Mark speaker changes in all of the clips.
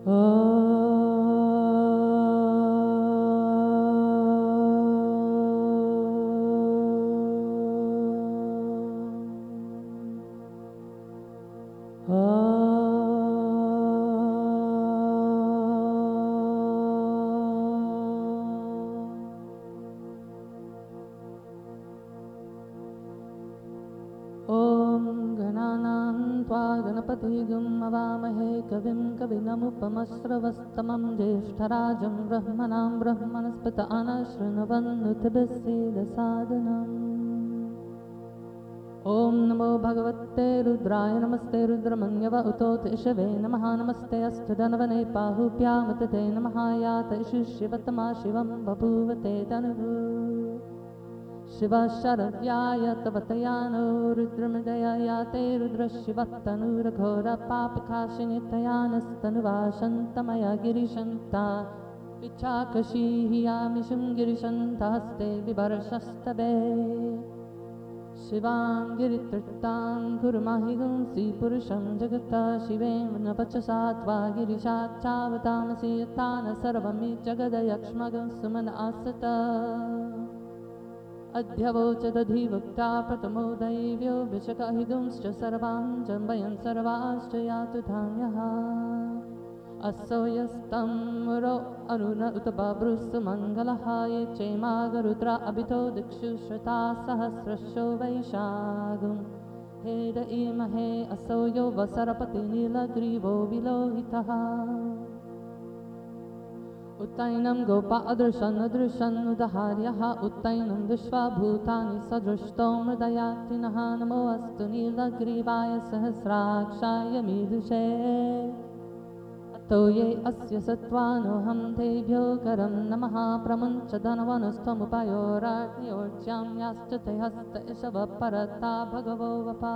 Speaker 1: गणपतिगुं अवामहे कविं कविनमुपमश्रवस्तमं ज्येष्ठराजं ब्रह्मणां ब्रह्मणस्पत आनशृण्वन्नुतिभिस्सीदसादनम्। ॐ नमो भगवते रुद्राय नमस्ते रुद्रमन्यव उतोतिषवे नमः नमस्ते अष्टधन्वने पाहुभ्यामुत ते नमः यात शिवतमा शिवं बभूवते तनुः शिवशरव्याय तवतयानो रुद्रमृदयाते रुद्रशिवत्तनुरघोरपापकाशिनितयानस्तनुवाशन्तमया गिरिशन्ता पिच्छाकशीहियामिषुं गिरिशन्तास्ते विवर्षस्तवे शिवां गिरितृप्तां गुरुमाहिगुंसि पुरुषं जगता शिवेन न वचसा त्वा गिरिशाच्चावतामसि यथा न सर्वमि जगदयक्ष्मगं सुमन आसत अध्यवोचदधिवक्ता प्रथमो दैव्यो विशकहिगुंश्च सर्वां जम्बयन् सर्वाश्च यातु धान्यः असो यस्तं मुरो अरुण उत बभ्रुस्सु मङ्गलः ये चैमागरुद्रा अभितो दिक्षु श्रुता सहस्रशो वैशागुं हेद इमहे असो यो वसरपति नीलग्रीवो विलोहितः उत्तैनं गोपा अदृशन् अदृशन्नुदहार्यः उत्तैनं विश्वभूतानि सदृष्टो मृदयातिनः नमो अस्तु नीलग्रीवाय सहस्राक्षाय मीदुषे तो ये अस्य सत्त्वानोऽहं तेभ्यो करं नमः प्रमुञ्च धनवनस्त्वमुपयोराज्ञोर्ज्यां याश्च ते हस्त एषवपरता भगवो वपा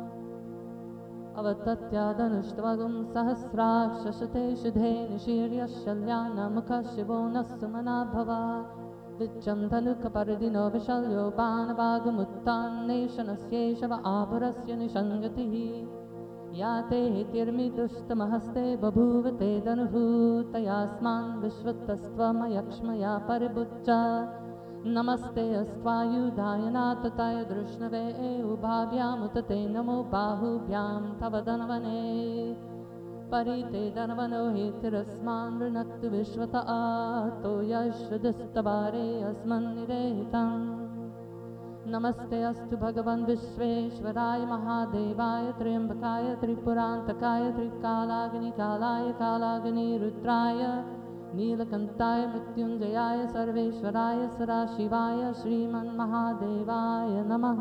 Speaker 1: अवतत्यादनुष्टवगुं सहस्राक्षशते शुधे निशीर्यशल्यानमुखः शिवो नः सुमना भवा विच्चं धनुकपर्दिनो विशल्यो बाणवागमुत्तान्नेशनस्येषव आभुरस्य निषङ्गतिः या ते तिर्मिदुष्टमहस्ते बभूव ते दनुः तयास्मान् विश्वतस्त्वमयक्ष्मया परिबुच्च नमस्ते अस्त्वायुधाय नाथताय दृष्णवे उभाभ्यामुत ते नमो बाहुभ्यां तव धन्वने परिते धन्वनो हेतिरस्मान् ऋणक्तु विश्वत आतो यश्रुदस्तवारे अस्मन्निरेहितम् नमस्ते अस्तु भगवन् विश्वेश्वराय महादेवाय त्र्यम्बकाय त्रिपुरान्तकाय त्रिकालाग्निकालाय कालाग्निरुद्राय नीलकण्ठाय मृत्युञ्जयाय सर्वेश्वराय सदाशिवाय श्रीमन्महादेवाय नमः।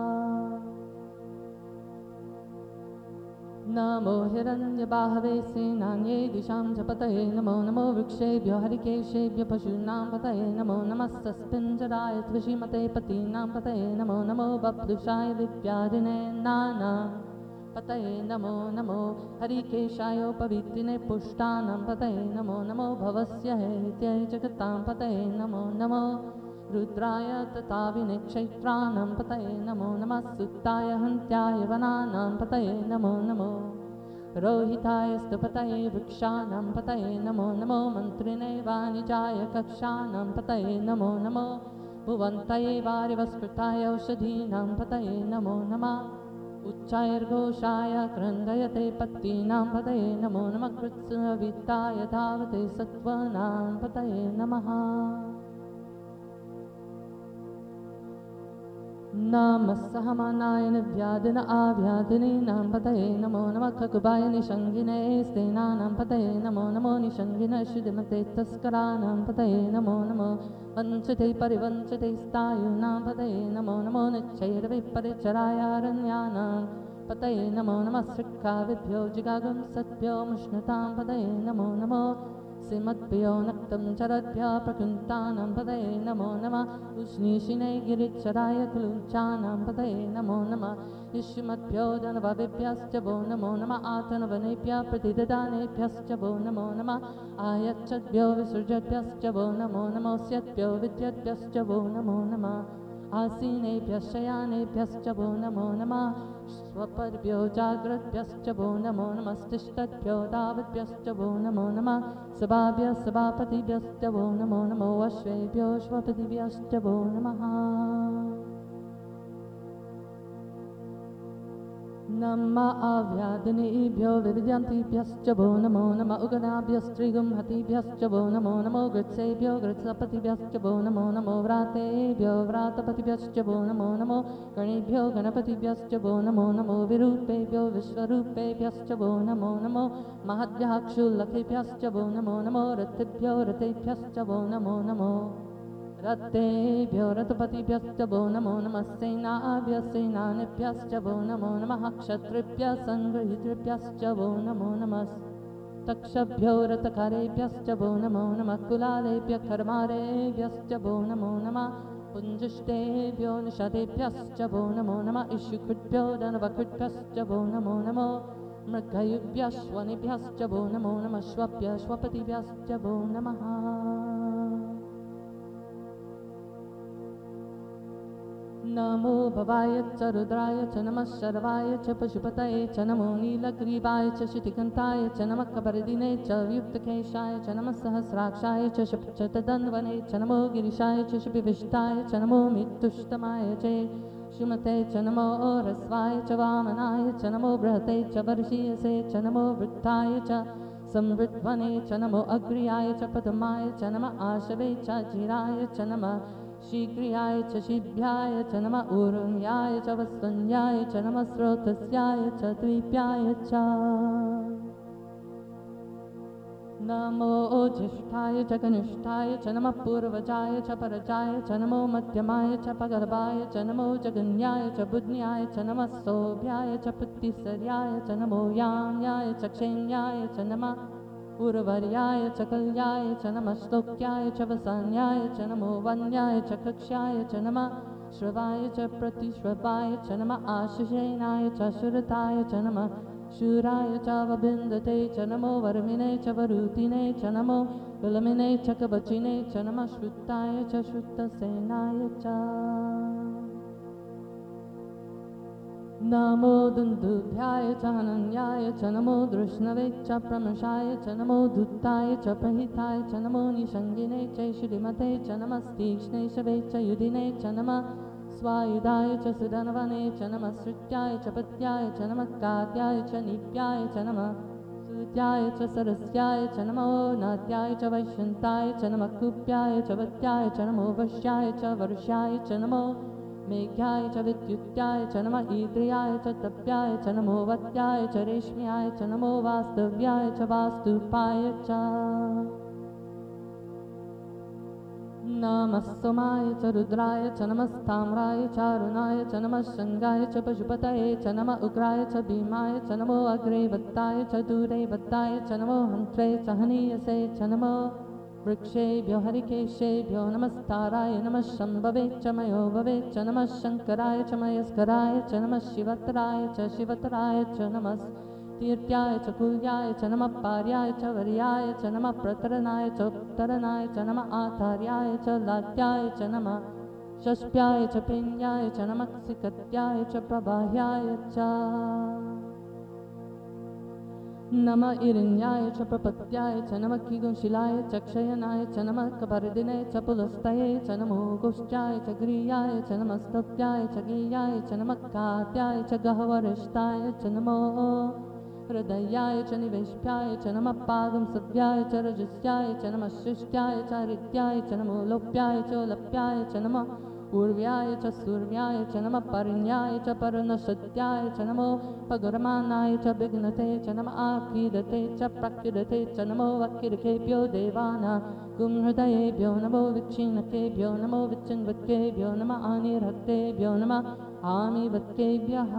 Speaker 1: नमो हिरण्यबाहवे सेनान्ये दिशां च पतये नमो नमो वृक्षेभ्यो हरिकेशेभ्यो पशूनां पतये नमो नमः सस्पिञ्जराय त्विषीमते पतीनां पतये नमो नमो बभ्रुषाय विद्याधिने नाना पतये नमो नमो हरिकेशायोपवीतिने पुष्टानां पतये नमो नमो भवस्य हेत्यै जगतां पतये नमो नमो रुद्राय तथा विनेक्षैत्राणां पतये नमो नमः सुत्ताय हन्त्याय वनानां पतये नमो नमो रोहिताय स्तुपतये वृक्षाणां पतये नमो नमो मन्त्रिणे वाणिजाय कक्षाणां पतये नमो नमो भुवन्तये वारिवस्कृताय औषधीनां पतये नमो नमः उच्चैर्घोषाय क्रन्दयते पत्तीनां पतये नमो नमः कृत्स्नवित्ताय धावते सत्त्वानां पतये नमः नमः सहमानाय निव्याधिन आव्याधिनीनां पतये नमो नमः खकुबाय निषङ्गिने स्तेनानां पतये नमो नमो निषङ्गिने शुद्धिमते तस्कराणां पतये नमो नमो वञ्चिते परिवञ्चिते स्थायुनां पतये नमो नमो निश्चैर्विपरिचरायारण्यानां पतये नमो नमः सृक्काविभ्यो जिगागुं सत्भ्यो मुष्णतां पतये नमो नमो श्रीमद्भ्यो नक्तं चरद्भ्यः प्रकृन्तानां पतये नमो नमः उष्णीषिणे गिरिचराय कुलुञ्चानां पतये नमो नमः युष्मद्भ्यो धनवविभ्यश्च वो नमो नमः आतनवनेभ्यः प्रतिददानेभ्यश्च वो नमो नमः आयच्छद्भ्यो विसृजद्भ्यश्च वो नमो नमो स्यद्भ्यो विद्यद्भ्यश्च वो नमो नमः आसीनेभ्यः शयानेभ्यश्च वो नमो नमः स्वपर्भ्यो जाग्रद्भ्यश्च वो नमो नमस्तिष्ठद्भ्यो दावद्भ्यश्च वो नमो नमः सभाभ्यः सभापतिभ्यश्च वो नमो नमो अश्वेभ्यो श्वपतिभ्यश्च वो नमः नमः अव्यादिनेभ्यो विविद्यन्तिभ्यश्च वो नमो नमः उगनाभ्यस्त्रिगुंहतिभ्यश्च वो नमो नमो गृत्सेभ्यो गृत्सपतिभ्यश्च वो नमो नमो व्रातेभ्यो व्रातपतिभ्यश्च वो नमो नमो गणेभ्यो गणपतिभ्यश्च वो नमो नमो विरूपेभ्यो विश्वरूपेभ्यश्च वो नमो नमो महद्भ्याक्षुल्लखेभ्यश्च वो नमो नमो रथेभ्यो रथेभ्यश्च वो नमो नमो रथेभ्यो रथपतिभ्यश्च वो नमो नमः सेनाभ्यः सेनानिभ्यश्च वो नमो नमः क्षत्रिभ्यः संगृहीतृभ्यश्च वो नमो नमः तक्षभ्यो रथकारेभ्यश्च वो नमो नमः कुलालेभ्यः कर्मारेभ्यश्च वो नमो नमः पुञ्जिष्टेभ्यो निषदेभ्यश्च वो नमो नमः इषुकुभ्यो दनवकुभ्यश्च वो नमो नमो मृगयुभ्यश्वनिभ्यश्च वो नमो नमः श्वभ्यः श्वपतिभ्यश्च वो नमः नमो भवाय च रुद्राय च नमः शर्वाय च पशुपतये च नमो नीलग्रीवाय च शितिकन्ताय च नमः कपर्दिने च युक्तकेशाय च नमः सहस्राक्षाय च शतदन्वने च नमो गिरिशाय च शिपिविष्टाय च नमो मित्तुष्टमाय च श्रीमते च नमो रस्वाय च वामनाय च नमो बृहते च वर्षीयसे च नमो वृद्धाय च संवृद्ध्वने च नमो अग्र्याय च पद्माय च नमः आशवे च चिराय च नमः शीघ्रियाय च शिभ्याय च नमः ऊर्ण्याय च वस्तुन्याय च नमः स्रोतस्याय च द्वीप्याय च नमो ज्येष्ठाय च कनिष्ठाय च नमः पूर्वजाय च परजाय च नमो मध्यमाय च पगर्भाय च नमो जगन्याय च बुध्न्याय च नमः सौभ्याय च पुत्तिसर्याय च नमो याम्याय च क्षेम्याय च नमः उर्वर्याय च कल्याय च नमः श्लोक्याय च वसान्याय च नमो वन्याय च कक्ष्याय च नमः श्रवाय च प्रतिश्रवाय च नमः आशिषेनाय च शुरताय च नमः शूराय च वबिन्दते च नमो वर्मिने च वरुतिने च नमो विलमिने च कवचिने च नमः श्रुताय च श्रुतसेनाय च नमो दुन्दुभ्याय च हनन्याय च नमो दृष्णवे च प्रमशाय च नमो दुत्ताय च प्रहिताय च नमो निषङ्गिने च श्रीमते च नमः तीक्ष्णे शवे च युधिने च नमः स्वायुधाय च सुधनवने च नमः श्रुत्याय च पत्याय च नमः कात्याय च निप्याय च नमः सूत्याय च सरस्याय च नमो नात्याय च वैश्यन्ताय च नमः कुप्याय च वत्याय च नमो वश्याय च वर्ष्याय च नमो मेघ्याय च विद्युत्याय च नमः ईद्रियाय च तप्याय च नमो वत्याय च रेश्म्याय च नमो वास्तव्याय च वास्तुपाय च नमः सोमाय च रुद्राय च नमस्ताम्राय च अरुणाय च नमः शृङ्गाय च पशुपतये च नमः उग्राय च भीमाय च नमो अग्रे वत्ताय च दूरे वत्ताय च नमो हन्त्रे च हनीयसे च नमो वृक्षेभ्यो हरिकेशेभ्यो नमस्ताराय नमः शम्भवे च मयोभवे च नमः शङ्कराय च मयस्कराय च नमः शिवतराय च नमः तीर्थ्याय च कुल्याय च नमः पार्याय च वर्याय च नमः प्रतरणाय च उत्तरणाय च नमः आचार्याय च लात्याय च नमः षष्प्याय च पिण्याय च नमः सिकत्याय च प्रबाह्याय च नमः इरिण्याय च प्रपत्याय च नमः किगुंशिलाय च क्षयनाय च नमः कपर्दिने च पुलस्तये च नमो गोष्ठाय च ग्रीयाय च नमः स्तव्याय च गेयाय च नमः कात्याय च गह्वरिष्ठाय च नमो हृदयाय च निवेश्याय च नमः पागंसव्याय च रजस्याय च नमः शिष्ट्याय च हृत्याय च नमो लोप्याय च लप्याय च नमः ऊर्व्याय च सूर्व्याय च नमः परिण्याय च परनशत्याय च नमो पगुरमानाय च विघ्नते च नमः आकीदते च प्रकीदते च नमो वक्किरकेभ्यो देवानां गुंहृदयेभ्यो नमो विक्षीणकेभ्यो नमो विच्चिन्वत्केभ्यो नमः आनिर्हत्तेभ्यो नमः आमिवत्केभ्यः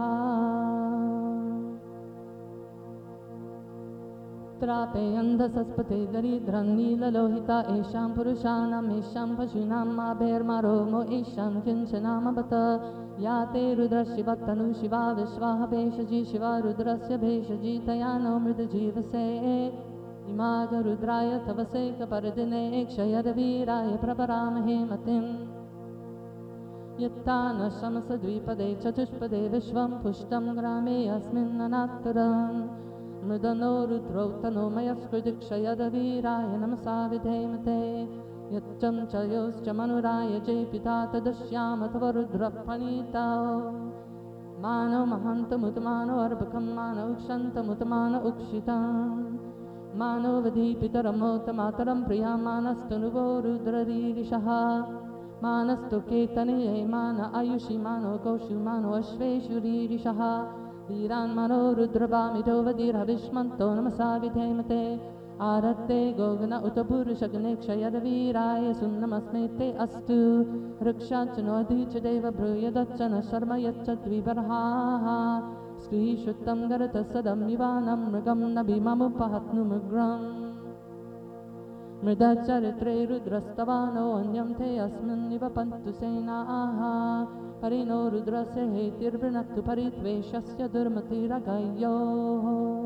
Speaker 1: त्रापे अन्धसस्पते दरिद्रं नीललोहिता येषां पुरुषाणां येषां पशूनां माभेर्मारोमो येषां किञ्चनामवत या ते रुद्रशिवतनु शिवा विश्वाः भेषजी शिवा रुद्रस्य भेषजी तया नो मृतजीवसे इमागरुद्राय तवसे कपर्दिने क्षयरवीराय प्रपरामहे मतिम् यत्तानशमसद्विपदे चतुष्पदे विश्वं पुष्टं ग्रामे अस्मिन्ननात्तरम् मृदनो रुद्रौ तनोमयस्कृदिक्षयदवीराय नमसा विधेमते यच्चं च योश्च मनुराय जयपिता तदश्यामथव रुद्रप्रणीता मानो महान्तमुतमानो अर्भकं मानो क्षन्तमुतमान उक्षितं मानो वधीपितरमोतमातरं प्रिया मानस्तनुवो रुद्ररीरिषः मानस्तु केतनये मान आयुषि मानो कौशु मानो अश्वेषु रीरिषः वीरान् मनो रुद्रभामितो वधीरविष्मन्तो नमसा विधेमते आरत्ते गोगन उत पुरुषग्ने क्षयदवीराय सुन्नमस्मे ते अस्तु रक्षाच नो अधीच देव ब्रूयदच्च न शर्म यच्च द्विबर्हाः स्त्रीशुद्धं गरतः सदं निवानं मृगं न भीममुपहत्नुमुग्रम् मृदचरित्रे रुद्रस्तवानो अन्यं ते अस्मिन्निव पन्तु सेनाः परिणो रुद्रस्य हेतिर्वृणक्तु परित्वेषस्य दुर्मतिरगयोः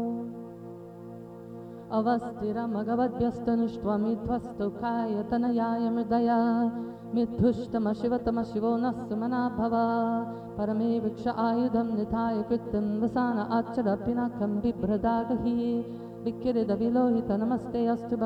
Speaker 1: अवस्थिरमगवद्भ्यस्तनुष्त्वमिध्वस्तुकायतनयाय मृदया मिथुष्टमशिवतमशिवो न सुमना भव परमे वृक्ष आयुधं निधाय कृत्यं वसान आचरपिनाकं बिभ्रदागहि विकिरिदविलोहित नमस्ते अस्तु